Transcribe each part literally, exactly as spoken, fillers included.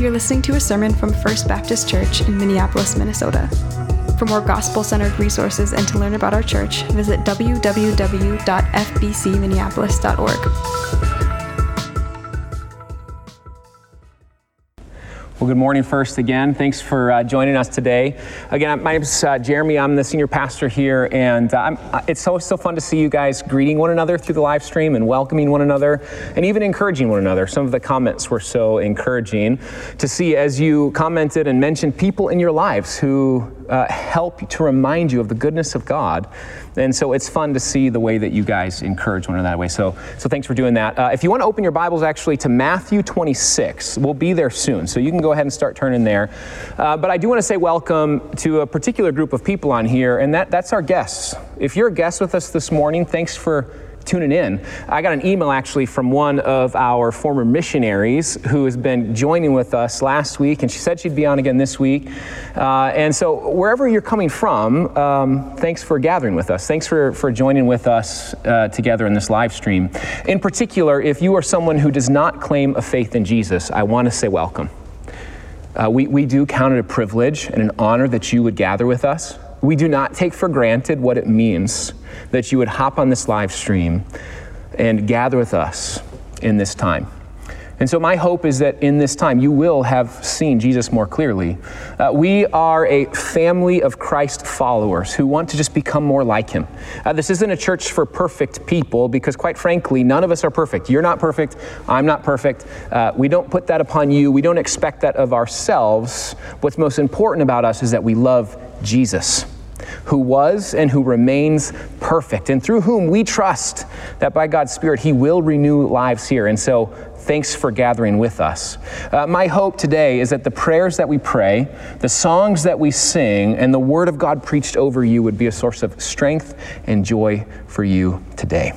You're listening to a sermon from First Baptist Church in Minneapolis, Minnesota. For more gospel-centered resources and to learn about our church, visit w w w dot f b c minneapolis dot org. Well, good morning first again. Thanks for uh, joining us today. Again, my name's uh, Jeremy. I'm the senior pastor here, and uh, I'm, uh, it's so, so fun to see you guys greeting one another through the live stream and welcoming one another and even encouraging one another. Some of the comments were so encouraging to see as you commented and mentioned people in your lives who uh, help to remind you of the goodness of God. And so it's fun to see the way that you guys encourage one another that way. So, so thanks for doing that. Uh, if you want to open your Bibles actually to Matthew twenty-six, we'll be there soon. So you can go ahead and start turning there. Uh, but I do want to say welcome to a particular group of people on here, and that, that's our guests. If you're a guest with us this morning, thanks for tuning in. I got an email actually from one of our former missionaries who has been joining with us last week, and she said she'd be on again this week. Uh, and so wherever you're coming from, um, thanks for gathering with us. Thanks for, for joining with us uh, together in this live stream. In particular, if you are someone who does not claim a faith in Jesus, I want to say welcome. Uh, we, we do count it a privilege and an honor that you would gather with us. We do not take for granted what it means that you would hop on this live stream and gather with us in this time. And so my hope is that in this time you will have seen Jesus more clearly. Uh, we are a family of Christ followers who want to just become more like him. Uh, this isn't a church for perfect people because quite frankly, none of us are perfect. You're not perfect. I'm not perfect. Uh, we don't put that upon you. We don't expect that of ourselves. What's most important about us is that we love Jesus, who was and who remains perfect, and through whom we trust that by God's Spirit, he will renew lives here. And so thanks for gathering with us. Uh, my hope today is that the prayers that we pray, the songs that we sing, and the word of God preached over you would be a source of strength and joy for you today.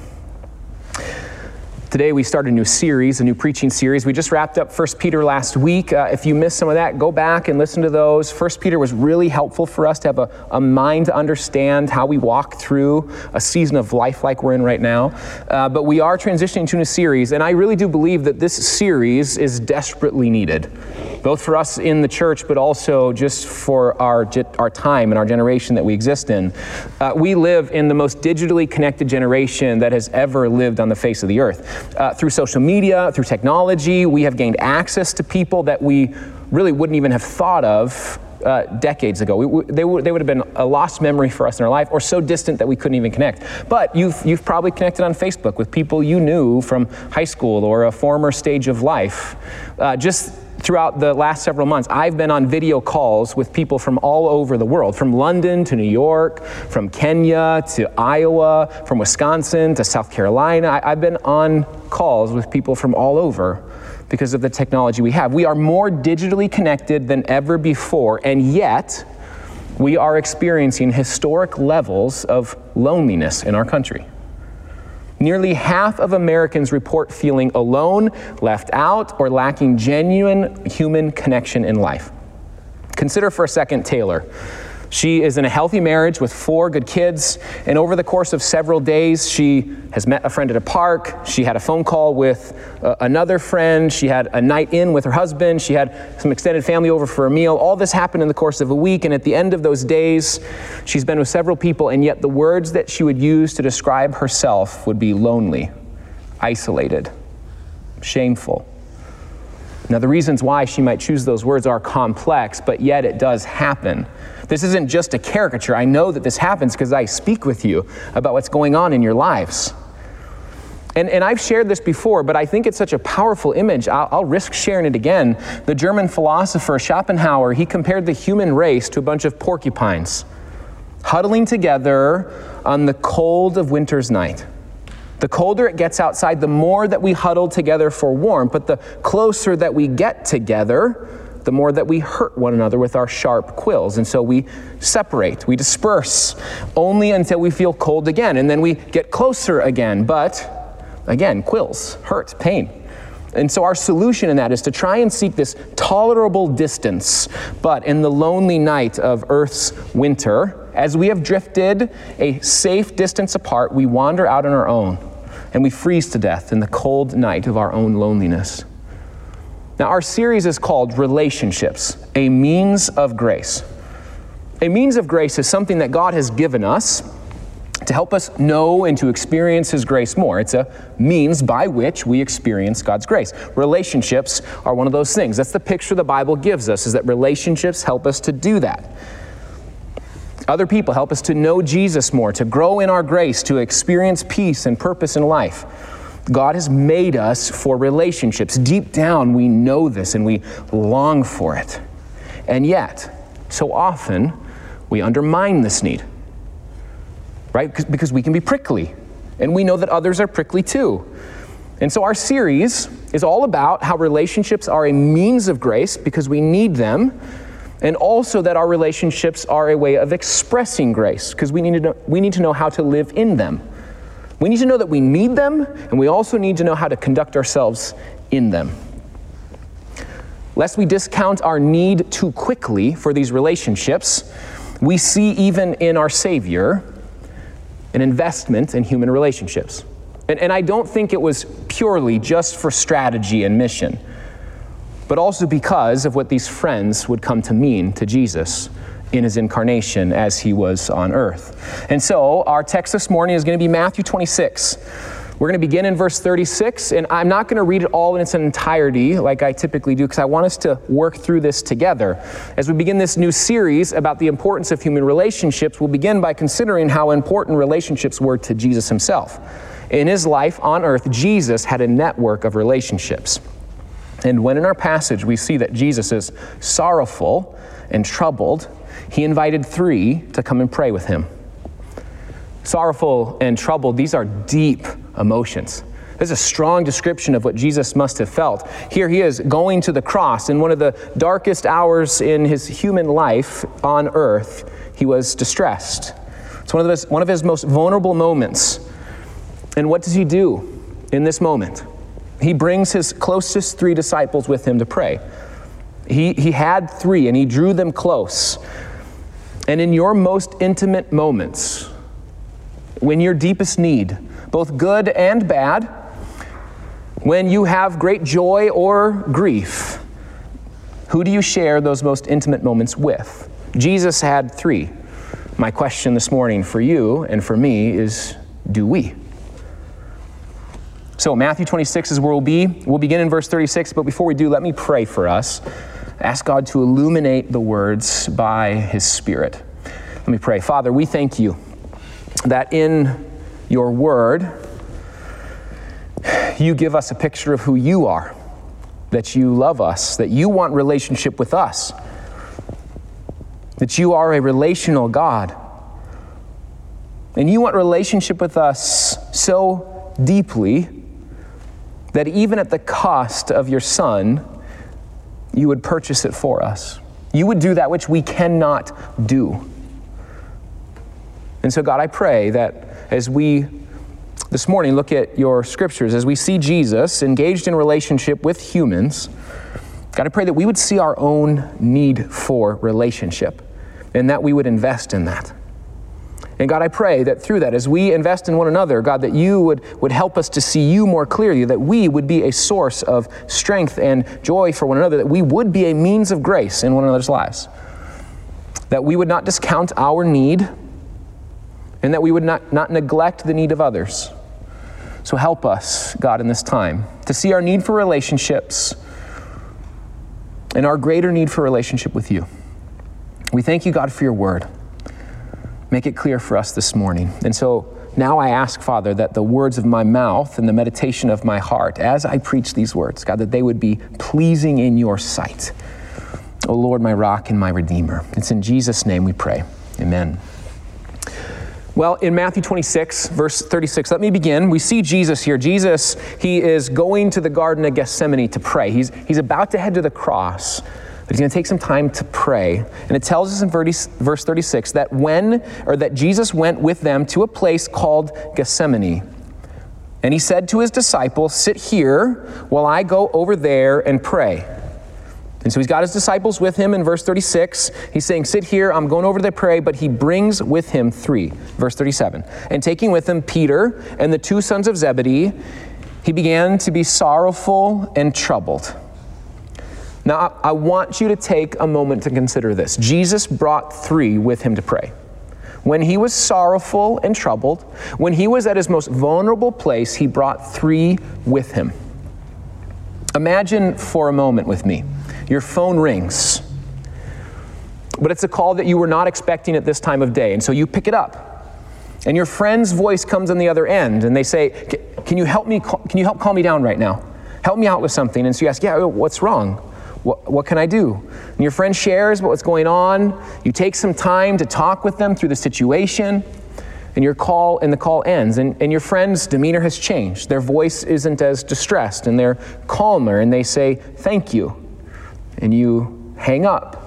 Today we start a new series, a new preaching series. We just wrapped up First Peter last week. Uh, if you missed some of that, go back and listen to those. First Peter was really helpful for us to have a, a mind to understand how we walk through a season of life like we're in right now. Uh, but we are transitioning to a new series, and I really do believe that this series is desperately needed, both for us in the church, but also just for our our time and our generation that we exist in. Uh, we live in the most digitally connected generation that has ever lived on the face of the earth. Uh, through social media, through technology, we have gained access to people that we really wouldn't even have thought of uh, decades ago. We, we, they, w- they would have been a lost memory for us in our life, or so distant that we couldn't even connect. But you've you've probably connected on Facebook with people you knew from high school or a former stage of life. Uh, just throughout the last several months, I've been on video calls with people from all over the world, from London to New York, from Kenya to Iowa, from Wisconsin to South Carolina. I, I've been on calls with people from all over because of the technology we have. We are more digitally connected than ever before, and yet we are experiencing historic levels of loneliness in our country. Nearly half of Americans report feeling alone, left out, or lacking genuine human connection in life. Consider for a second Taylor. She is in a healthy marriage with four good kids, and over the course of several days, she has met a friend at a park. She had a phone call with uh, another friend. She had a night in with her husband. She had some extended family over for a meal. All this happened in the course of a week, and at the end of those days, she's been with several people, and yet the words that she would use to describe herself would be lonely, isolated, shameful. Now, the reasons why she might choose those words are complex, but yet it does happen. This isn't just a caricature. I know that this happens because I speak with you about what's going on in your lives. And, and I've shared this before, but I think it's such a powerful image, I'll, I'll risk sharing it again. The German philosopher Schopenhauer, he compared the human race to a bunch of porcupines, huddling together on the cold of winter's night. The colder it gets outside, the more that we huddle together for warmth, but the closer that we get together, the more that we hurt one another with our sharp quills. And so we separate, we disperse, only until we feel cold again, and then we get closer again. But again, quills, hurt, pain. And so our solution in that is to try and seek this tolerable distance. But in the lonely night of Earth's winter, as we have drifted a safe distance apart, we wander out on our own, and we freeze to death in the cold night of our own loneliness. Now, our series is called Relationships, a Means of Grace. A means of grace is something that God has given us to help us know and to experience His grace more. It's a means by which we experience God's grace. Relationships are one of those things. That's the picture the Bible gives us, is that relationships help us to do that. Other people help us to know Jesus more, to grow in our grace, to experience peace and purpose in life. God has made us for relationships. Deep down, we know this and we long for it. And yet, so often, we undermine this need. Right? Because we can be prickly, and we know that others are prickly too. And so our series is all about how relationships are a means of grace because we need them, and also that our relationships are a way of expressing grace because we need to know, we need to know how to live in them. We need to know that we need them, and we also need to know how to conduct ourselves in them. Lest we discount our need too quickly for these relationships, we see even in our Savior an investment in human relationships. And, and I don't think it was purely just for strategy and mission, but also because of what these friends would come to mean to Jesus in His incarnation as He was on earth. And so our text this morning is going to be Matthew twenty-six. We're going to begin in verse thirty-six, and I'm not going to read it all in its entirety like I typically do because I want us to work through this together. As we begin this new series about the importance of human relationships, we'll begin by considering how important relationships were to Jesus Himself. In His life on earth, Jesus had a network of relationships. And when in our passage we see that Jesus is sorrowful and troubled, He invited three to come and pray with Him. Sorrowful and troubled, these are deep emotions. This is a strong description of what Jesus must have felt. Here He is going to the cross in one of the darkest hours in His human life on earth. He was distressed. It's one of his, one of his most vulnerable moments. And what does He do in this moment? He brings His closest three disciples with Him to pray. He, he had three, and He drew them close. And in your most intimate moments, when your deepest need, both good and bad, when you have great joy or grief, who do you share those most intimate moments with? Jesus had three. My question this morning for you and for me is, do we? So Matthew twenty-six is where we'll be. We'll begin in verse thirty-six, but before we do, let me pray for us. Ask God to illuminate the words by His Spirit. Let me pray. Father, we thank You that in Your word, You give us a picture of who You are, that You love us, that You want relationship with us, that You are a relational God, and You want relationship with us so deeply that even at the cost of Your Son, You would purchase it for us. You would do that which we cannot do. And so, God, I pray that as we this morning look at Your scriptures, as we see Jesus engaged in relationship with humans, God, I pray that we would see our own need for relationship and that we would invest in that. And God, I pray that through that, as we invest in one another, God, that You would, would help us to see You more clearly, that we would be a source of strength and joy for one another, that we would be a means of grace in one another's lives, that we would not discount our need, and that we would not, not neglect the need of others. So help us, God, in this time to see our need for relationships and our greater need for relationship with You. We thank You, God, for Your word. Make it clear for us this morning. And so now I ask, Father, that the words of my mouth and the meditation of my heart, as I preach these words, God, that they would be pleasing in Your sight. O Lord, my rock and my redeemer. It's in Jesus' name we pray. Amen. Well, in Matthew twenty-six, verse thirty-six, let me begin. We see Jesus here. Jesus, He is going to the Garden of Gethsemane to pray. He's, he's about to head to the cross, but He's going to take some time to pray. And it tells us in verse thirty-six that when, or that Jesus went with them to a place called Gethsemane. And He said to His disciples, "Sit here while I go over there and pray." And so He's got His disciples with Him in verse thirty-six. He's saying, sit here, I'm going over to pray, but He brings with Him three. Verse thirty-seven. And taking with Him Peter and the two sons of Zebedee, He began to be sorrowful and troubled. Now, I want you to take a moment to consider this. Jesus brought three with him to pray. When he was sorrowful and troubled, when he was at his most vulnerable place, he brought three with him. Imagine for a moment with me, your phone rings, but it's a call that you were not expecting at this time of day, and so you pick it up. And your friend's voice comes on the other end, and they say, can you help me, can you help calm me down right now? Help me out with something. And so you ask, yeah, what's wrong? What, what can I do? And your friend shares what's going on. You take some time to talk with them through the situation, and your call and the call ends. And, and your friend's demeanor has changed. Their voice isn't as distressed, and they're calmer, and they say, thank you. And you hang up.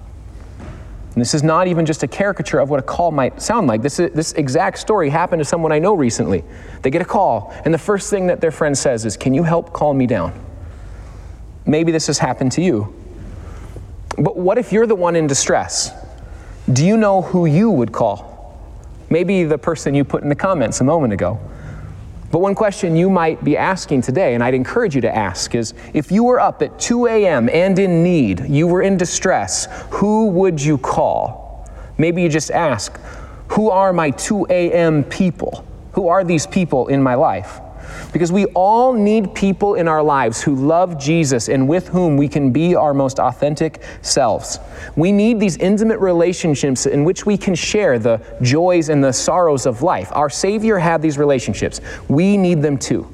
And this is not even just a caricature of what a call might sound like. This, is, this exact story happened to someone I know recently. They get a call, and the first thing that their friend says is, can you help calm me down? Maybe this has happened to you. But what if you're the one in distress? Do you know who you would call? Maybe the person you put in the comments a moment ago. But one question you might be asking today, and I'd encourage you to ask, is if you were up at two a.m. and in need, you were in distress, who would you call? Maybe you just ask, who are my two a.m. people? Who are these people in my life? Because we all need people in our lives who love Jesus and with whom we can be our most authentic selves. We need these intimate relationships in which we can share the joys and the sorrows of life. Our Savior had these relationships. We need them too.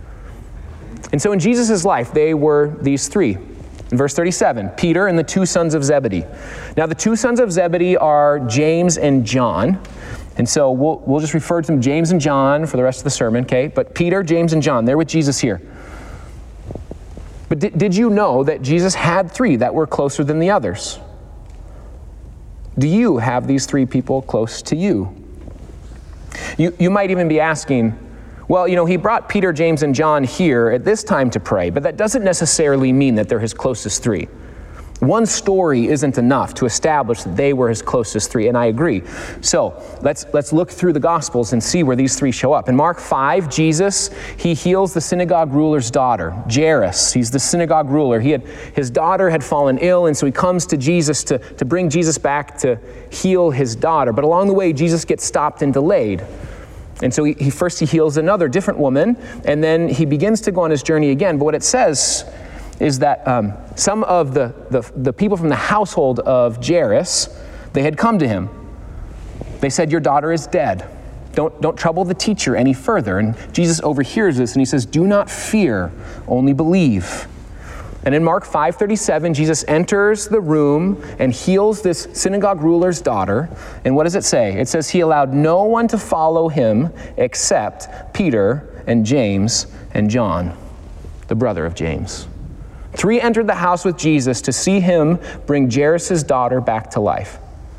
And so in Jesus' life, they were these three. In verse thirty-seven, Peter and the two sons of Zebedee. Now the two sons of Zebedee are James and John. And so we'll, we'll just refer to them, James and John, for the rest of the sermon, okay? But Peter, James, and John, they're with Jesus here. But did, did you know that Jesus had three that were closer than the others? Do you have these three people close to you? You, you might even be asking, well, you know, he brought Peter, James, and John here at this time to pray, but that doesn't necessarily mean that they're his closest three. One story isn't enough to establish that they were his closest three, and I agree. So let's let's look through the Gospels and see where these three show up. In Mark five, Jesus, he heals the synagogue ruler's daughter, Jairus. He's the synagogue ruler. He had his daughter had fallen ill, and so he comes to Jesus to, to bring Jesus back to heal his daughter. But along the way, Jesus gets stopped and delayed. And so he, he first he heals another different woman, and then he begins to go on his journey again. But what it says is that um, some of the, the, the people from the household of Jairus, they had come to him. They said, your daughter is dead. Don't, don't trouble the teacher any further. And Jesus overhears this and he says, do not fear, only believe. And in Mark five thirty-seven, Jesus enters the room and heals this synagogue ruler's daughter. And what does it say? It says he allowed no one to follow him except Peter and James and John, the brother of James. Three entered the house with Jesus to see him bring Jairus' daughter back to life.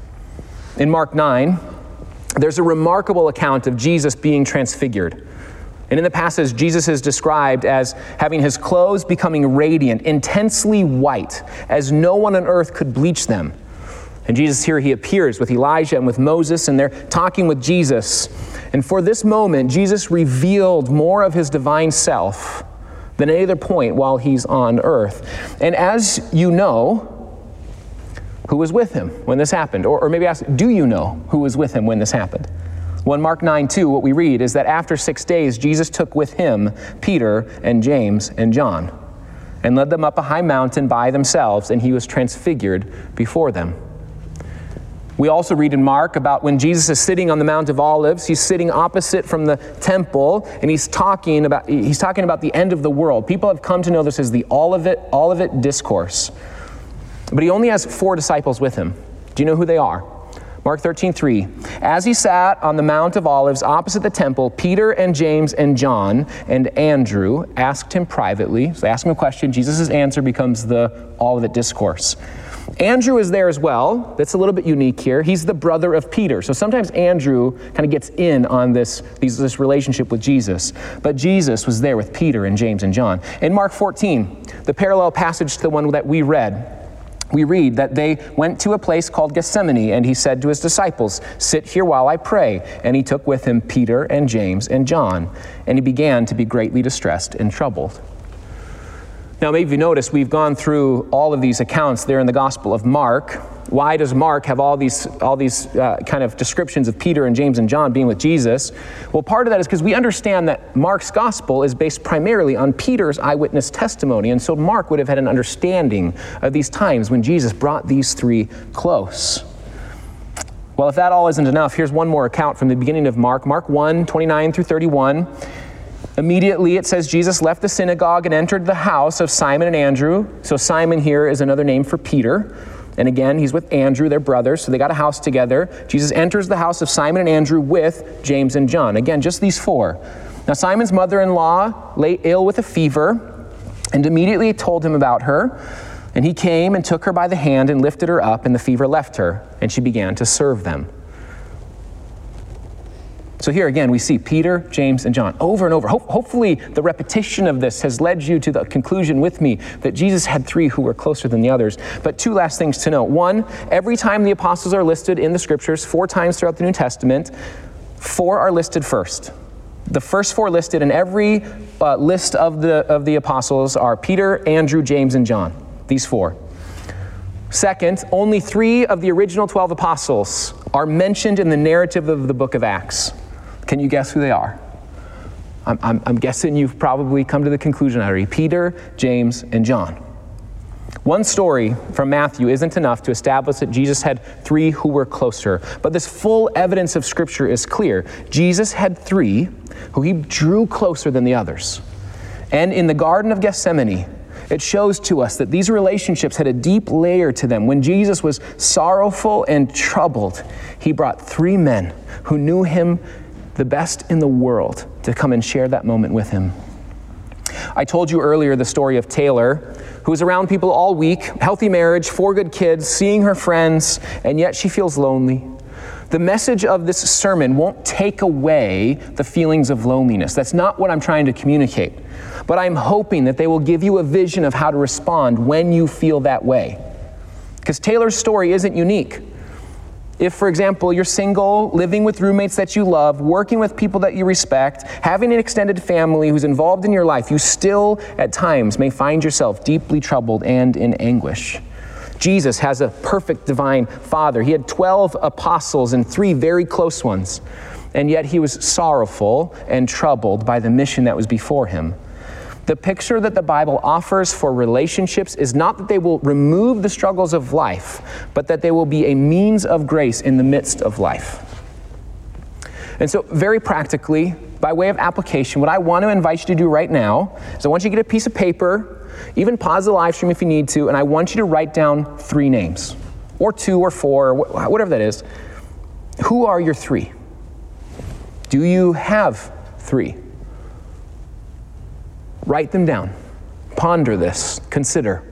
In Mark nine, there's a remarkable account of Jesus being transfigured. And in the passage, Jesus is described as having his clothes becoming radiant, intensely white, as no one on earth could bleach them. And Jesus here, he appears with Elijah and with Moses, and they're talking with Jesus. And for this moment, Jesus revealed more of his divine self than any other point while he's on earth. And as you know, who was with him when this happened? Or, or maybe ask, do you know who was with him when this happened? Well, in Mark nine two, what we read is that after six days, Jesus took with him Peter and James and John and led them up a high mountain by themselves, and he was transfigured before them. We also read in Mark about when Jesus is sitting on the Mount of Olives. He's sitting opposite from the temple, and he's talking about he's talking about the end of the world. People have come to know this as the Olivet, Olivet Discourse. But he only has four disciples with him. Do you know who they are? Mark thirteen three. As he sat on the Mount of Olives opposite the temple, Peter and James and John and Andrew asked him privately. So they ask him a question. Jesus' answer becomes the Olivet Discourse. Andrew is there as well. That's a little bit unique here. He's the brother of Peter. So sometimes Andrew kind of gets in on this, these, this relationship with Jesus. But Jesus was there with Peter and James and John. In Mark fourteen, the parallel passage to the one that we read, we read that they went to a place called Gethsemane, and he said to his disciples, sit here while I pray. And he took with him Peter and James and John, and he began to be greatly distressed and troubled. Now, maybe you noticed we've gone through all of these accounts there in the Gospel of Mark. Why does Mark have all these all these uh, kind of descriptions of Peter and James and John being with Jesus? Well, part of that is because we understand that Mark's Gospel is based primarily on Peter's eyewitness testimony, and so Mark would have had an understanding of these times when Jesus brought these three close. Well, if that all isn't enough, here's one more account from the beginning of Mark, Mark one, twenty-nine through thirty-one. Immediately, it says, Jesus left the synagogue and entered the house of Simon and Andrew. So Simon here is another name for Peter. And again, he's with Andrew, their brothers, so they got a house together. Jesus enters the house of Simon and Andrew with James and John. Again, just these four. Now, Simon's mother-in-law lay ill with a fever, and immediately told him about her. And he came and took her by the hand and lifted her up, and the fever left her, and she began to serve them. So here again, we see Peter, James, and John over and over. Ho- hopefully the repetition of this has led you to the conclusion with me that Jesus had three who were closer than the others. But two last things to note. One, every time the apostles are listed in the scriptures, four times throughout the New Testament, four are listed first. The first four listed in every uh, list of the, of the apostles are Peter, Andrew, James, and John. These four. Second, only three of the original twelve apostles are mentioned in the narrative of the book of Acts. Can you guess who they are? I'm, I'm, I'm guessing you've probably come to the conclusion already. Peter, James, and John. One story from Matthew isn't enough to establish that Jesus had three who were closer. But this full evidence of Scripture is clear. Jesus had three who he drew closer than the others. And in the Garden of Gethsemane, it shows to us that these relationships had a deep layer to them. When Jesus was sorrowful and troubled, he brought three men who knew him the best in the world to come and share that moment with him. I told you earlier the story of Taylor, who was around people all week, healthy marriage, four good kids, seeing her friends, and yet she feels lonely. The message of this sermon won't take away the feelings of loneliness. That's not what I'm trying to communicate. But I'm hoping that they will give you a vision of how to respond when you feel that way. Because Taylor's story isn't unique. If, for example, you're single, living with roommates that you love, working with people that you respect, having an extended family who's involved in your life, you still, at times, may find yourself deeply troubled and in anguish. Jesus has a perfect divine Father. He had twelve apostles and three very close ones, and yet he was sorrowful and troubled by the mission that was before him. The picture that the Bible offers for relationships is not that they will remove the struggles of life, but that they will be a means of grace in the midst of life. And so very practically, by way of application, what I want to invite you to do right now is I want you to get a piece of paper, even pause the live stream if you need to, and I want you to write down three names, or two or four, or whatever that is. Who are your three? Do you have three? Write them down. Ponder this. Consider.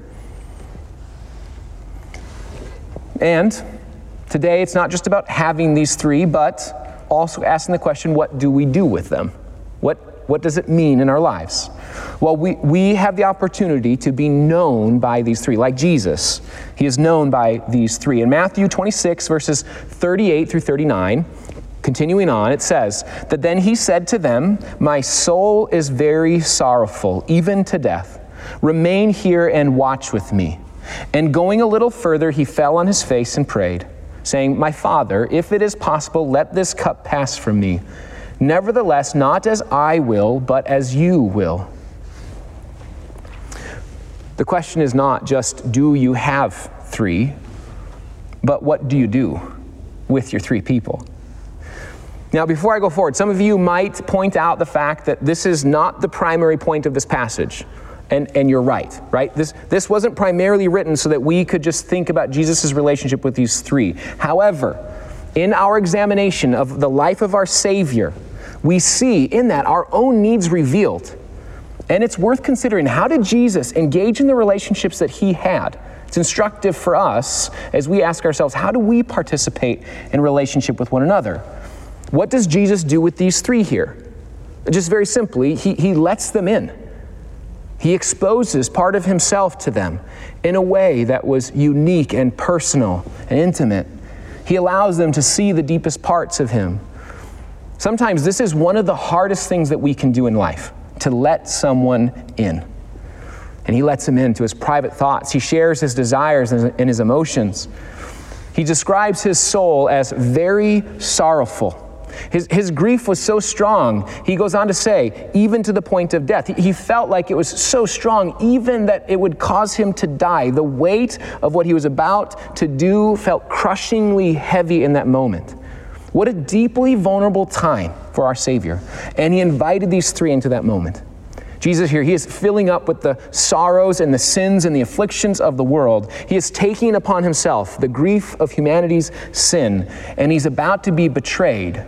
And today it's not just about having these three, but also asking the question, what do we do with them? What, what does it mean in our lives? Well, we, we have the opportunity to be known by these three. Like Jesus, he is known by these three. In Matthew twenty-six, verses thirty-eight through thirty-nine, continuing on, it says that then he said to them, "My soul is very sorrowful, even to death. Remain here and watch with me." And going a little further, he fell on his face and prayed, saying, "My Father, if it is possible, let this cup pass from me. Nevertheless, not as I will, but as you will." The question is not just, do you have three, but what do you do with your three people? Now, before I go forward, some of you might point out the fact that this is not the primary point of this passage. And, and you're right, right? This, this wasn't primarily written so that we could just think about Jesus' relationship with these three. However, in our examination of the life of our Savior, we see in that our own needs revealed. And it's worth considering, how did Jesus engage in the relationships that he had? It's instructive for us as we ask ourselves, how do we participate in relationship with one another? What does Jesus do with these three here? Just very simply, he, he lets them in. He exposes part of himself to them in a way that was unique and personal and intimate. He allows them to see the deepest parts of him. Sometimes this is one of the hardest things that we can do in life, to let someone in. and he lets him into his private thoughts. He shares his desires and his emotions. He describes his soul as very sorrowful. His, his grief was so strong, he goes on to say, even to the point of death. He, he felt like it was so strong, even that it would cause him to die. The weight of what he was about to do felt crushingly heavy in that moment. What a deeply vulnerable time for our Savior. And he invited these three into that moment. Jesus here, he is filling up with the sorrows and the sins and the afflictions of the world. He is taking upon himself the grief of humanity's sin, and he's about to be betrayed,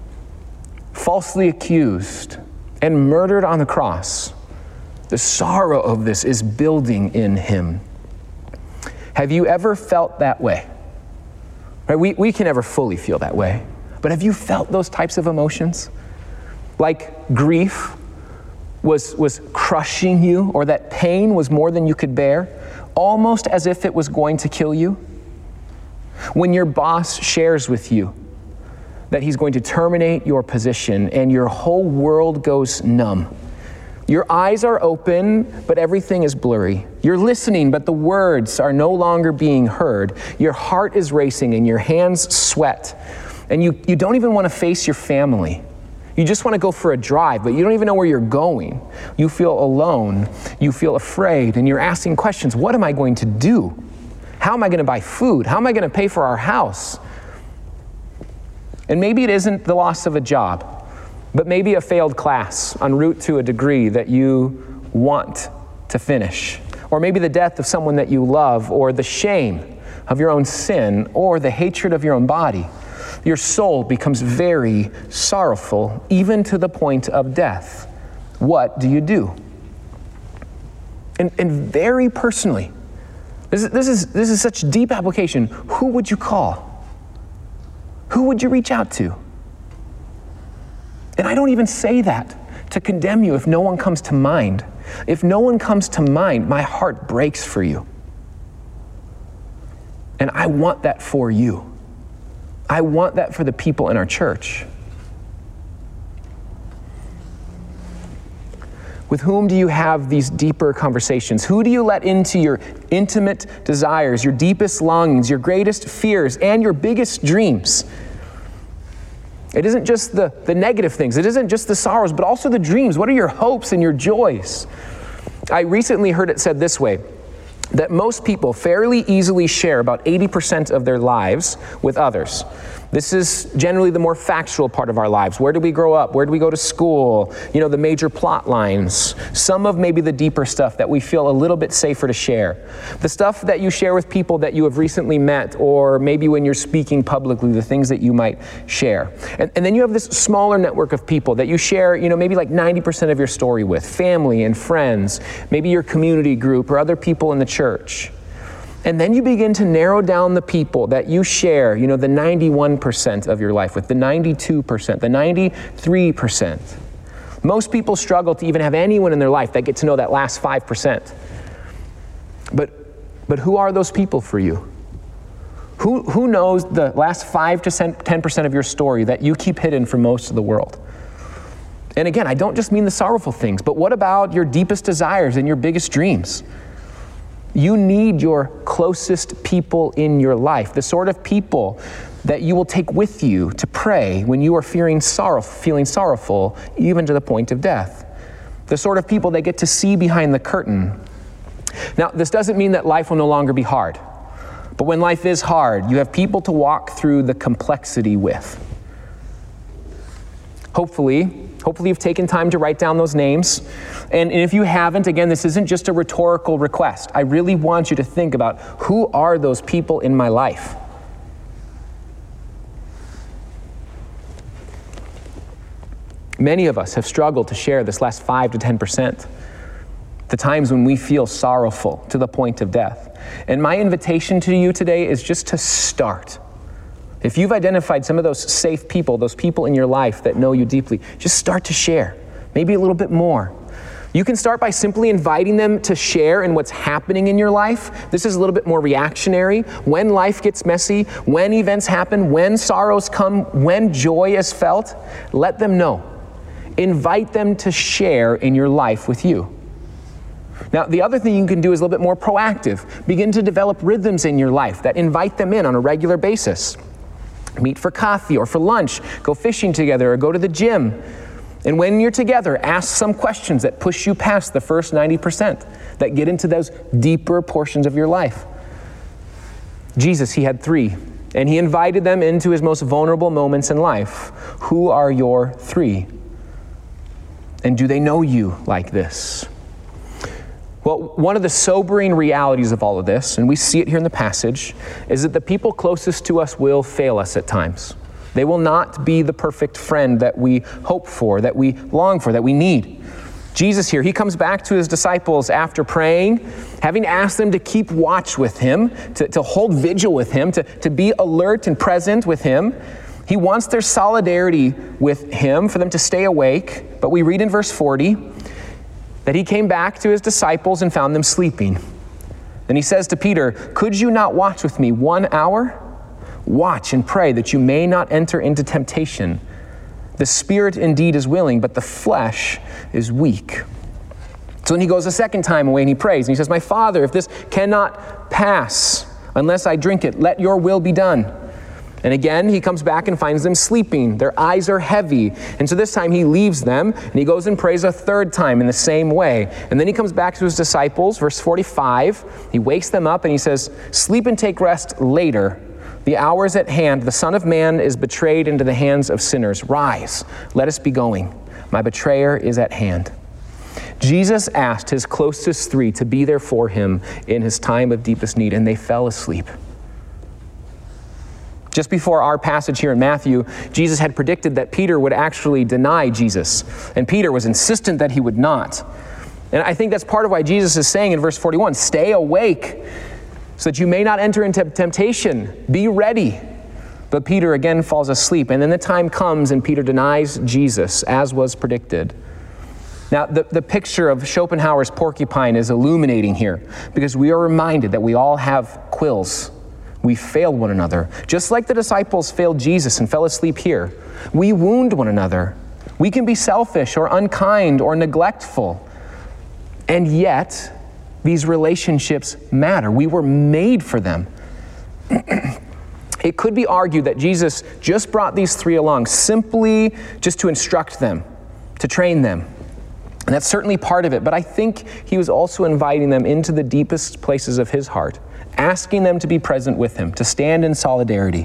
falsely accused, and murdered on the cross. The sorrow of this is building in him. Have you ever felt that way? Right? We, we can never fully feel that way. But have you felt those types of emotions? Like grief was, was crushing you, or that pain was more than you could bear, almost as if it was going to kill you? When your boss shares with you that he's going to terminate your position and your whole world goes numb. Your eyes are open, but everything is blurry. You're listening, but the words are no longer being heard. Your heart is racing and your hands sweat. And you, you don't even want to face your family. You just want to go for a drive, but you don't even know where you're going. You feel alone. You feel afraid, and you're asking questions. What am I going to do? How am I going to buy food? How am I going to pay for our house? And maybe it isn't the loss of a job, but maybe a failed class en route to a degree that you want to finish. Or maybe the death of someone that you love, or the shame of your own sin, or the hatred of your own body. Your soul becomes very sorrowful, even to the point of death. What do you do? And, and very personally, this is, this is, this is such deep application. Who would you call? Who would you reach out to? And I don't even say that to condemn you if no one comes to mind. If no one comes to mind, my heart breaks for you. And I want that for you. I want that for the people in our church. With whom do you have these deeper conversations? Who do you let into your intimate desires, your deepest longings, your greatest fears, and your biggest dreams? It isn't just the, the negative things. It isn't just the sorrows, but also the dreams. What are your hopes and your joys? I recently heard it said this way, that most people fairly easily share about eighty percent of their lives with others. This is generally the more factual part of our lives. Where did we grow up? Where did we go to school? You know, the major plot lines. Some of maybe the deeper stuff that we feel a little bit safer to share. The stuff that you share with people that you have recently met, or maybe when you're speaking publicly, the things that you might share. And, and then you have this smaller network of people that you share, you know, maybe like ninety percent of your story with, family and friends, maybe your community group or other people in the church. And then you begin to narrow down the people that you share, you know, the ninety-one percent of your life with, the ninety-two percent, the ninety-three percent. Most people struggle to even have anyone in their life that get to know that last five percent. But, but who are those people for you? Who, who knows the last five to ten percent of your story that you keep hidden from most of the world? And again, I don't just mean the sorrowful things, but what about your deepest desires and your biggest dreams? You need your closest people in your life, the sort of people that you will take with you to pray when you are fearing sorrow, feeling sorrowful, even to the point of death. The sort of people that get to see behind the curtain. Now, this doesn't mean that life will no longer be hard. But when life is hard, you have people to walk through the complexity with. Hopefully, Hopefully you've taken time to write down those names. And, and if you haven't, again, this isn't just a rhetorical request. I really want you to think about, who are those people in my life? Many of us have struggled to share this last five to ten percent. The times when we feel sorrowful to the point of death. And my invitation to you today is just to start. If you've identified some of those safe people, those people in your life that know you deeply, just start to share, maybe a little bit more. You can start by simply inviting them to share in what's happening in your life. This is a little bit more reactionary. When life gets messy, when events happen, when sorrows come, when joy is felt, let them know. Invite them to share in your life with you. Now, the other thing you can do is a little bit more proactive. Begin to develop rhythms in your life that invite them in on a regular basis. Meet for coffee or for lunch, go fishing together or go to the gym. And when you're together, ask some questions that push you past the first ninety percent, that get into those deeper portions of your life. Jesus, he had three, and he invited them into his most vulnerable moments in life. Who are your three? And do they know you like this? Well, one of the sobering realities of all of this, and we see it here in the passage, is that the people closest to us will fail us at times. They will not be the perfect friend that we hope for, that we long for, that we need. Jesus here, he comes back to his disciples after praying, having asked them to keep watch with him, to, to hold vigil with him, to, to be alert and present with him. He wants their solidarity with him, for them to stay awake. But we read in verse forty that he came back to his disciples and found them sleeping. Then he says to Peter, "Could you not watch with me one hour? Watch and pray that you may not enter into temptation. The spirit indeed is willing, but the flesh is weak." So then he goes a second time away and he prays. And he says, "My Father, if this cannot pass unless I drink it, let your will be done." And again, he comes back and finds them sleeping. Their eyes are heavy. And so this time he leaves them and he goes and prays a third time in the same way. And then he comes back to his disciples, verse forty-five. He wakes them up and he says, "Sleep and take rest later. The hour is at hand. The Son of Man is betrayed into the hands of sinners. Rise, let us be going. My betrayer is at hand." Jesus asked his closest three to be there for him in his time of deepest need, and they fell asleep. Just before our passage here in Matthew, Jesus had predicted that Peter would actually deny Jesus, and Peter was insistent that he would not. And I think that's part of why Jesus is saying in verse forty-one, "Stay awake so that you may not enter into temptation. Be ready." But Peter again falls asleep, and then the time comes and Peter denies Jesus, as was predicted. Now, the, the picture of Schopenhauer's porcupine is illuminating here, because we are reminded that we all have quills. We fail one another. Just like the disciples failed Jesus and fell asleep here, we wound one another. We can be selfish or unkind or neglectful. And yet, these relationships matter. We were made for them. It could be argued that Jesus just brought these three along simply just to instruct them, to train them. And that's certainly part of it, but I think he was also inviting them into the deepest places of his heart, asking them to be present with him, to stand in solidarity.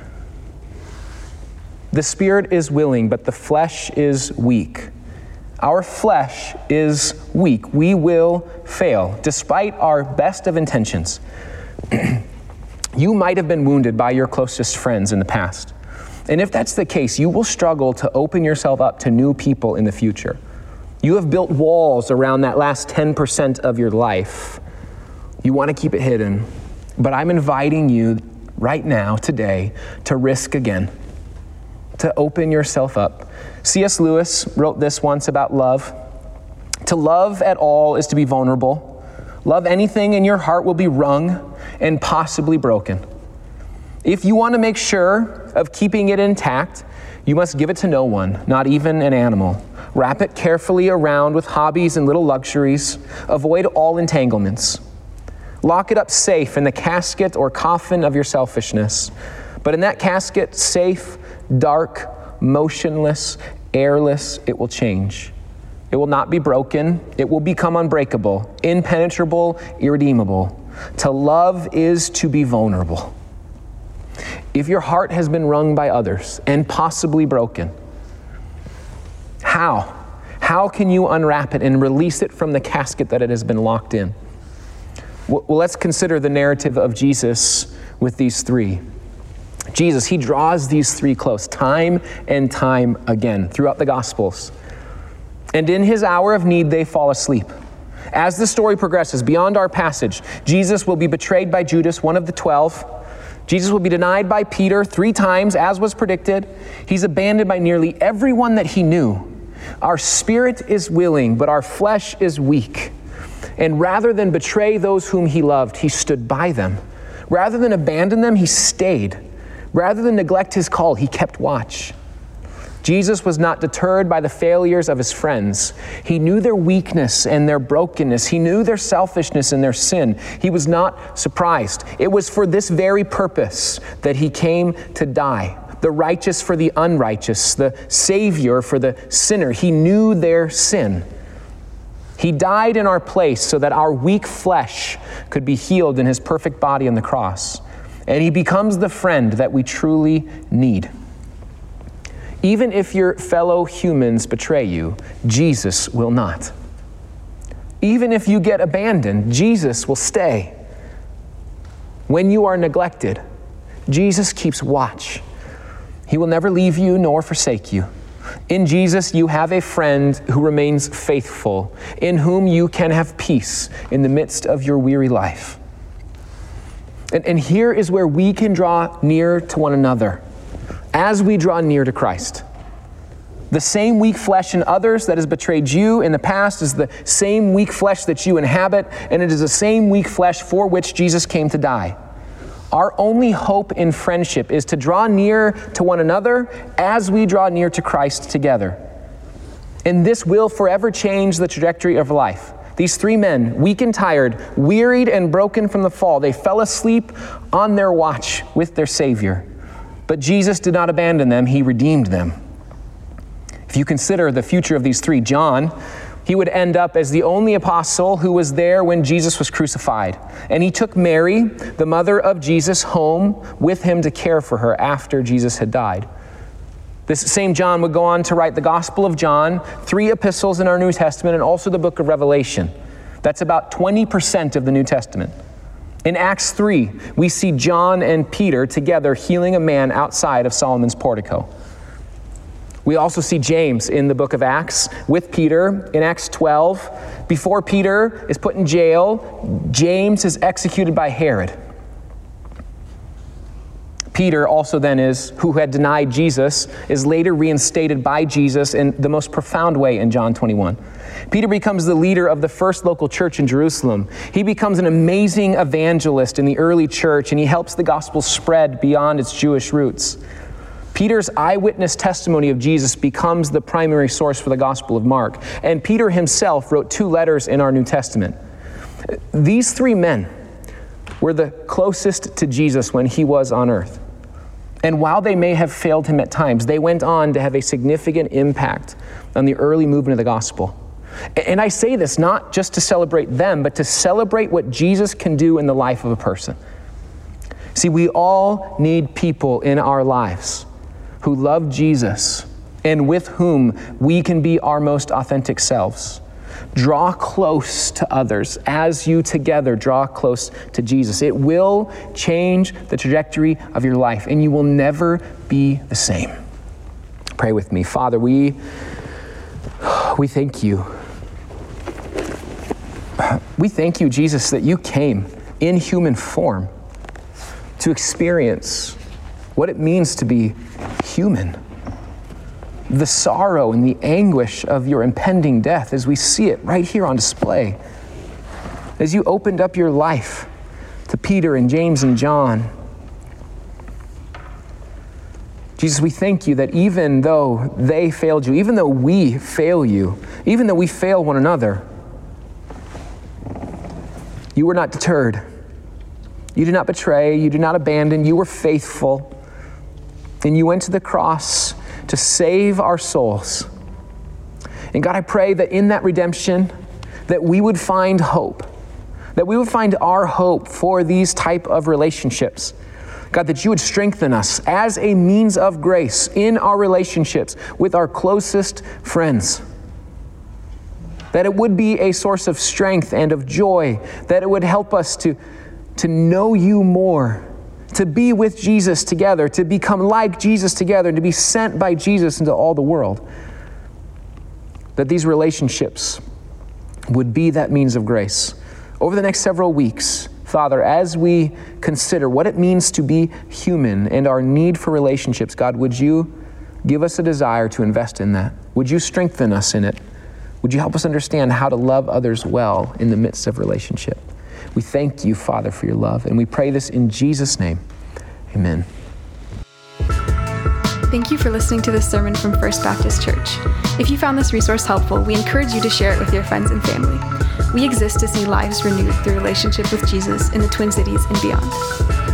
The spirit is willing, but the flesh is weak. Our flesh is weak. We will fail, despite our best of intentions. You might have been wounded by your closest friends in the past. And if that's the case, you will struggle to open yourself up to new people in the future. You have built walls around that last ten percent of your life. You want to keep it hidden. But I'm inviting you right now, today, to risk again, to open yourself up. C S Lewis wrote this once about love. To love at all is to be vulnerable. Love anything and your heart will be wrung and possibly broken. If you want to make sure of keeping it intact, you must give it to no one, not even an animal. Wrap it carefully around with hobbies and little luxuries. Avoid all entanglements. Lock it up safe in the casket or coffin of your selfishness. But in that casket, safe, dark, motionless, airless, it will change. It will not be broken. It will become unbreakable, impenetrable, irredeemable. To love is to be vulnerable. If your heart has been wrung by others and possibly broken, how? How can you unwrap it and release it from the casket that it has been locked in? Well, let's consider the narrative of Jesus with these three. Jesus, he draws these three close time and time again throughout the Gospels. And in his hour of need, they fall asleep. As the story progresses beyond our passage, Jesus will be betrayed by Judas, one of the twelve. Jesus will be denied by Peter three times, as was predicted. He's abandoned by nearly everyone that he knew. Our spirit is willing, but our flesh is weak. And rather than betray those whom he loved, he stood by them. Rather than abandon them, he stayed. Rather than neglect his call, he kept watch. Jesus was not deterred by the failures of his friends. He knew their weakness and their brokenness. He knew their selfishness and their sin. He was not surprised. It was for this very purpose that he came to die. The righteous for the unrighteous, the Savior for the sinner. He knew their sin. He died in our place so that our weak flesh could be healed in his perfect body on the cross. And he becomes the friend that we truly need. Even if your fellow humans betray you, Jesus will not. Even if you get abandoned, Jesus will stay. When you are neglected, Jesus keeps watch. He will never leave you nor forsake you. In Jesus, you have a friend who remains faithful, in whom you can have peace in the midst of your weary life. And, and here is where we can draw near to one another as we draw near to Christ. The same weak flesh in others that has betrayed you in the past is the same weak flesh that you inhabit, and it is the same weak flesh for which Jesus came to die. Our only hope in friendship is to draw near to one another as we draw near to Christ together. And this will forever change the trajectory of life. These three men, weak and tired, wearied and broken from the fall, they fell asleep on their watch with their Savior. But Jesus did not abandon them, he redeemed them. If you consider the future of these three, John, he would end up as the only apostle who was there when Jesus was crucified. And he took Mary, the mother of Jesus, home with him to care for her after Jesus had died. This same John would go on to write the Gospel of John, three epistles in our New Testament, and also the book of Revelation. That's about twenty percent of the New Testament. In Acts three, we see John and Peter together healing a man outside of Solomon's portico. We also see James in the book of Acts with Peter in Acts twelve. Before Peter is put in jail, James is executed by Herod. Peter also then is, who had denied Jesus, is later reinstated by Jesus in the most profound way in John twenty-one. Peter becomes the leader of the first local church in Jerusalem. He becomes an amazing evangelist in the early church, and he helps the gospel spread beyond its Jewish roots. Peter's eyewitness testimony of Jesus becomes the primary source for the Gospel of Mark. And Peter himself wrote two letters in our New Testament. These three men were the closest to Jesus when he was on earth. And while they may have failed him at times, they went on to have a significant impact on the early movement of the gospel. And I say this not just to celebrate them, but to celebrate what Jesus can do in the life of a person. See, we all need people in our lives who love Jesus and with whom we can be our most authentic selves. Draw close to others as you together draw close to Jesus. It will change the trajectory of your life, and you will never be the same. Pray with me. Father, we, we thank you. We thank you, Jesus, that you came in human form to experience what it means to be human. The sorrow and the anguish of your impending death as we see it right here on display. As you opened up your life to Peter and James and John. Jesus, we thank you that even though they failed you, even though we fail you, even though we fail one another, you were not deterred. You did not betray, you did not abandon, you were faithful. And you went to the cross to save our souls. And God, I pray that in that redemption, that we would find hope, that we would find our hope for these type of relationships. God, that you would strengthen us as a means of grace in our relationships with our closest friends. That it would be a source of strength and of joy, that it would help us to, to know you more, to be with Jesus together, to become like Jesus together, and to be sent by Jesus into all the world. That these relationships would be that means of grace. Over the next several weeks, Father, as we consider what it means to be human and our need for relationships, God, would you give us a desire to invest in that? Would you strengthen us in it? Would you help us understand how to love others well in the midst of relationship? We thank you, Father, for your love, and we pray this in Jesus' name. Amen. Thank you for listening to this sermon from First Baptist Church. If you found this resource helpful, we encourage you to share it with your friends and family. We exist to see lives renewed through relationship with Jesus in the Twin Cities and beyond.